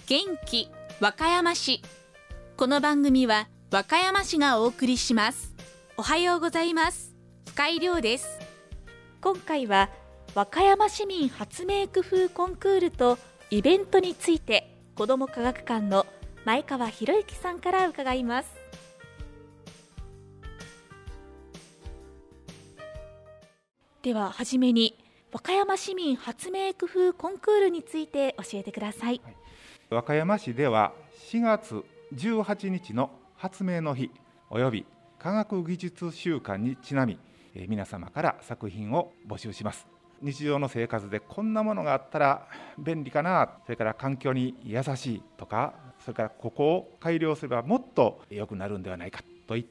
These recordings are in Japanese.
元気和歌山市。この番組は和歌山市がお送りします。おはようございます。深井亮です。今回は和歌山市民発明工夫コンクールとイベントについて子ども科学館の前川博之さんから伺います。でははじめに和歌山市民発明工夫コンクールについて教えてください。 和歌山市では4月18日の発明の日および科学技術週間にちなみ、皆様から作品を募集します。日常の生活でこんなものがあったら便利かな、それから環境に優しいとか、それからここを改良すればもっと良くなるんではないかといった、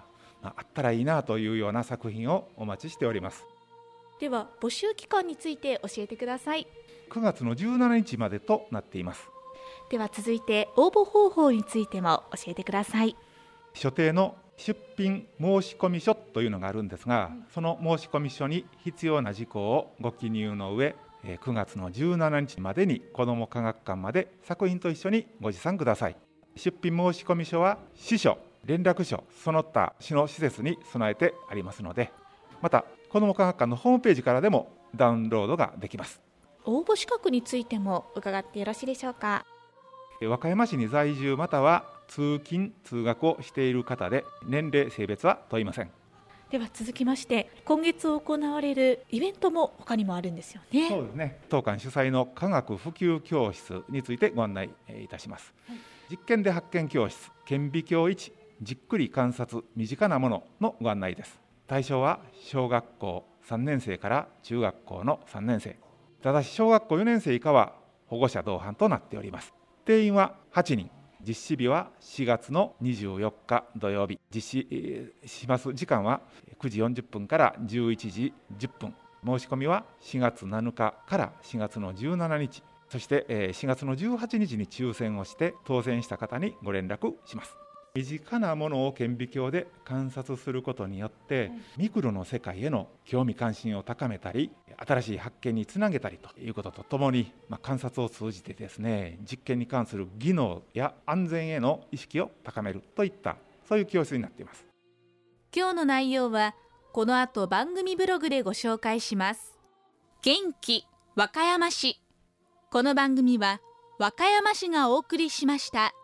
あったらいいなというような作品をお待ちしております。 では募集期間について教えてください。 9月の17日までとなっています。 では続いて応募方法についても教えてください。 所定の出品申込書というのがあるんですが、その申込書に必要な事項をご記入の上、9月の17日までに子ども科学館まで作品と一緒にご持参ください。出品申込書は市書、連絡書、その他市の施設に備えてありますので、また子ども科学館のホームページからでもダウンロードができます。 応募資格についても伺ってよろしいでしょうか。 和歌山市に在住または通勤通学をしている方で、年齢性別は問いません。 では続きまして、今月行われるイベントも他にもあるんですよね。 そうですね。当館主催の科学普及教室についてご案内いたします。実験で発見教室顕微鏡1、じっくり観察身近なもののご案内です。対象は小学校3年生から中学校の3年生。ただし小学校4年生以下は保護者同伴となっております。定員は8人。実施日は4月の24日土曜日。実施します時間は9時40分から11時10分。申し込みは4月7日から4月の17日。そして4月の18日に抽選をして当選した方にご連絡します。身近なものを顕微鏡で観察することによって、ミクロの世界への興味関心を高めたり、新しい発見につなげたりということとともに、観察を通じてですね、実験に関する技能や安全への意識を高めるといった、そういう教室になっています。 今日の内容はこの後番組ブログでご紹介します。元気和歌山市。この番組は和歌山市がお送りしました。